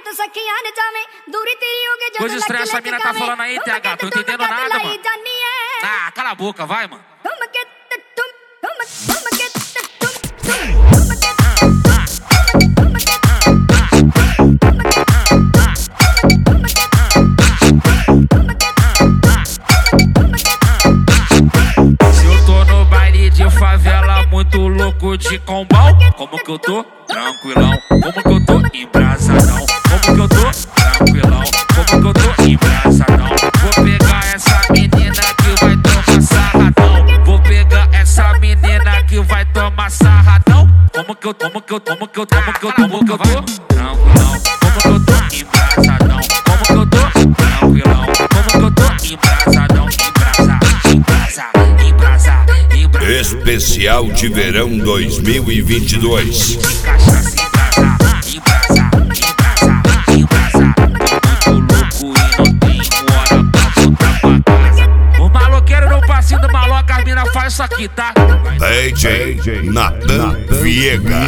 Coisa estranha essa mina tá falando aí, TH. Tô entendendo nada, mano. Ah, cala a boca, vai, mano. Se eu tô no baile de favela, muito louco de combão, como que eu tô? Tranquilão. Como que eu tô? Embrasadão. Como que eu tô? Tranquilão. Como que eu tô? Embrasadão. Vou pegar essa menina que vai tomar sarradão. Vou pegar essa menina que vai tomar sarradão. Como que eu tô? Como que eu tô? Tranquilão. Como que eu tô? Embrasadão. Como que eu tô? Tranquilão. Como que eu tô? Embrasadão. Embrasa. Especial de verão 2022. Cachaça, embrasa. Muito louco e não tenho hora pra voltar pra casa. O maloqueiro no passinho do maloca, as mina faz isso aqui, tá? DJ Natan Viega.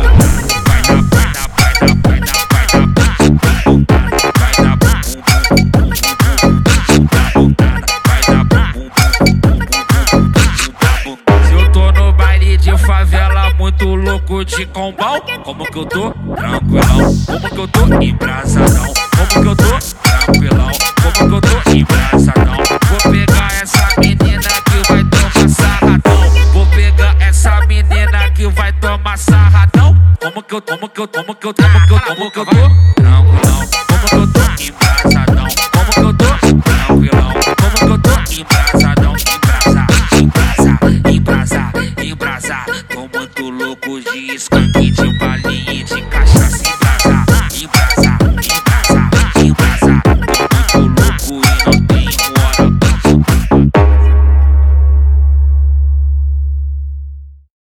Muito louco de combão, como que eu tô? Tranquilão. Como que eu tô? Embrasadão. Como que eu tô? Tranquilão. Como que eu tô? Embrasadão. Vou pegar essa menina que vai tomar sarradão. Vou pegar essa menina que vai tomar sarradão. Como que eu tô? Tranquilão. Como que eu tô? Embrasadão. Como que eu tô? Tranquilão.